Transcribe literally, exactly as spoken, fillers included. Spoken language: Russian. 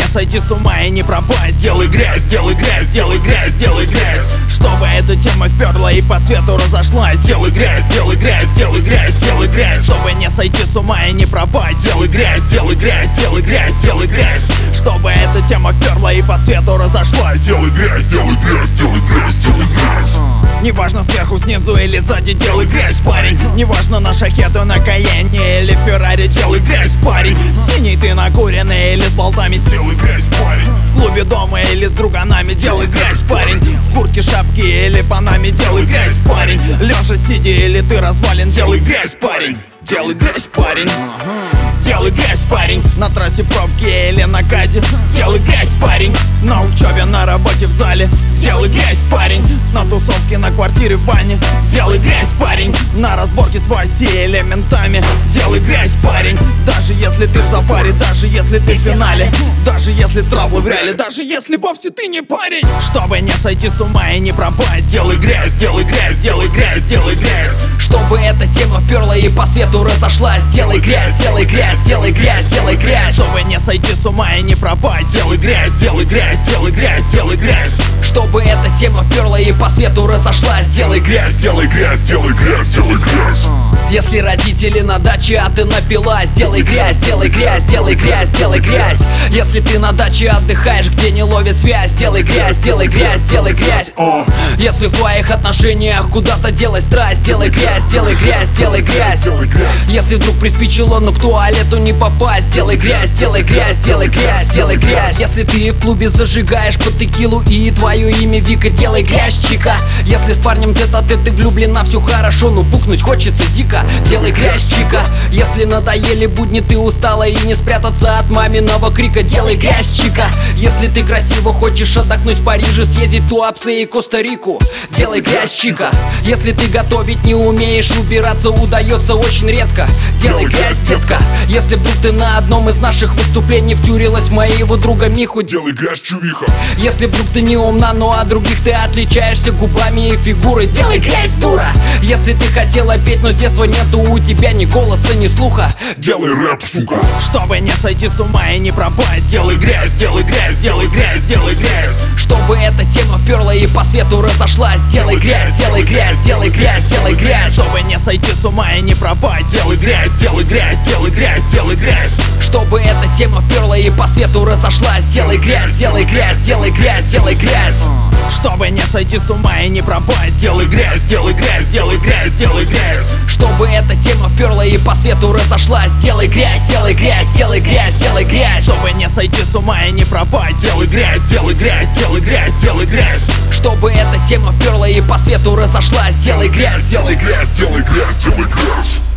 сойти с ума и не пропасть. Сделай грязь, сделай грязь, сделай грязь, сделай грязь. Чтобы эта тема вперла и по свету разошлась. Сделай грязь, сделай грязь, сделай грязь, сделай грязь. Чтобы не сойти с ума и не пропасть. Сделай грязь, сделай грязь, сделай грязь, сделай грязь. Чтобы эта тема вперла и по свету разошлась. Сделай грязь, сделай грязь, сделай грязь, сделай грязь. Неважно сверху, снизу или сзади, делай грязь, парень. Неважно на шахету, на Каенне или Феррари, делай грязь, парень. Синий ты накуренный или с болтами, делай грязь, парень. В клубе дома или с друганами, делай грязь, парень. В куртке, шапке или панаме, делай грязь, парень. Лежа, сидя или ты развален, делай грязь, парень. Делай грязь, парень. Делай грязь, парень. На трассе, в пробке или на каде, делай грязь, парень. На учебе, на работе, в зале, делай грязь, парень. На тусовке, на квартире, в бане, делай грязь, парень. На разборке с Васей или ментами, делай грязь, парень. Даже если ты в запаре, даже если ты в финале, даже если травлы в реале, даже если вовсе ты не парень. Чтобы не сойти с ума и не пропасть. Делай грязь, делай грязь, делай грязь, делай грязь. Чтобы эта тема вперла и по свету разошлась. Делай грязь, делай грязь, делай грязь, делай грязь. Чтобы не сойти с ума и не пропасть. Делай грязь, делай грязь, делай грязь, делай грязь. Чтобы эта тема вперла и по свету разошлась. Делай грязь, Сделай грязь, делай грязь, делай грязь. если родители на даче, а ты напилась. Делай грязь, делай грязь, делай грязь, делай грязь. Если ты на даче отдыхаешь, где не ловит связь. Делай грязь, делай грязь, делай грязь. Если в твоих отношениях куда-то делай страсть. Делай грязь, делай грязь, делай грязь. Если вдруг приспичило, но к туалету не попасть. Делай грязь, делай грязь, делай грязь, делай грязь. Если ты в клубе зажигаешь под текилу и твое имя Вика, делай грязь, чика. Если с парнем тет-а-тет ты влюблена, все хорошо, но пукнуть хочется дико. Делай грязь, чика. Если надоели будни, ты устала и не спрятаться от маминого крика. Делай грязь, чика. Если ты красиво хочешь отдохнуть в Париже, съездить в Туапсе и Коста-Рику, делай грязь, чика. Если ты готовить не умеешь, убираться удается очень редко, делай грязь, детка. Если вдруг ты на одном из наших выступлений втюрилась в моего друга Миху, Делай грязь, чувиха. если вдруг ты не умна, но от других ты отличаешься губами и фигурой, делай грязь, дура. Если ты хотела петь, но с детства нету у тебя ни голоса, ни слуха, Делай рэп, сука. Чтобы не сойти с ума и не пропасть. Делай грязь, делай грязь, делай грязь, делай грязь. чтобы эта тема вперла и по свету разошлась. Делай грязь, делай грязь, делай грязь, делай грязь. Чтобы не сойти с ума и не пропасть. Делай грязь, делай грязь, делай грязь, делай грязь. Чтобы эта тема вперла и по свету разошлась. Делай грязь, делай грязь, делай грязь, делай грязь. Чтобы не сойти с ума и не пропасть. Делай грязь, делай грязь, делай грязь, делай грязь. Чтобы эта тема вперла и по свету разошлась. Делай грязь, делай грязь, делай грязь, делай грязь. Чтобы не сойти с ума и не пропасть. Делай грязь, делай грязь, делай грязь, делай грязь. Чтобы эта тема вперла и по свету разошлась. Делай грязь, Делай грязь, делай грязь, делай грязь.